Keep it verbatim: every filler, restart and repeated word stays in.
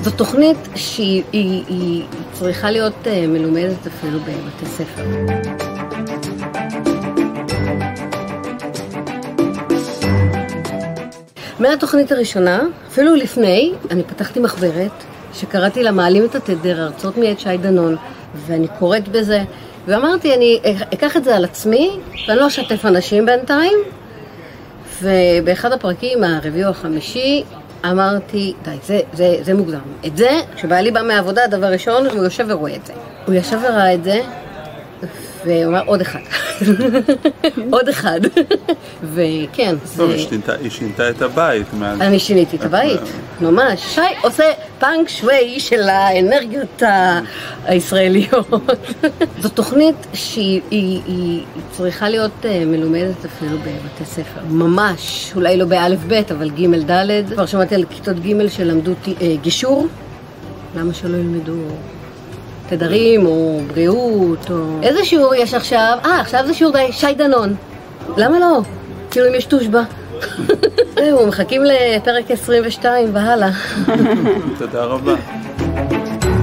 זו תוכנית שהיא היא, היא צריכה להיות uh, מלומדת אפילו בבתי ספר. מהתוכנית הראשונה, אפילו לפני, אני פתחתי מחברת שקראתי לה מעלים את התדר, הרצאות מאת שי דנון, ואני קוראת בזה, ואמרתי, אני אקח את זה על עצמי, ואני לא אשתף אנשים בינתיים, ובאחד הפרקים, הרביעי או החמישי, אמרתי, די, זה, זה, זה מוגזם. את זה, כשבעלי בא מהעבודה, הדבר ראשון, הוא יושב ורואה את זה. הוא יושב וראה את זה, והוא אומר, עוד אחד. עוד אחד. וכן. טוב, היא שינתה את הבית. אני שיניתי את הבית, ממש. שי עושה פאנק שווי של האנרגיות הישראליות. זו תוכנית שהיא צריכה להיות מלומדת אפילו בבתי ספר. ממש. אולי לא באלף בית, אבל ג' ד'. כבר שמעתי על כיתות ג' שלמדו גישור. למה שלא ילמדו תדרים או בריאות או... איזה שיעור יש עכשיו? אה, עכשיו זה שיעור די שי דנון. למה לא? כאילו אם יש תושבה. זהו, מחכים לפרק עשרים ושתיים והלאה. תודה רבה.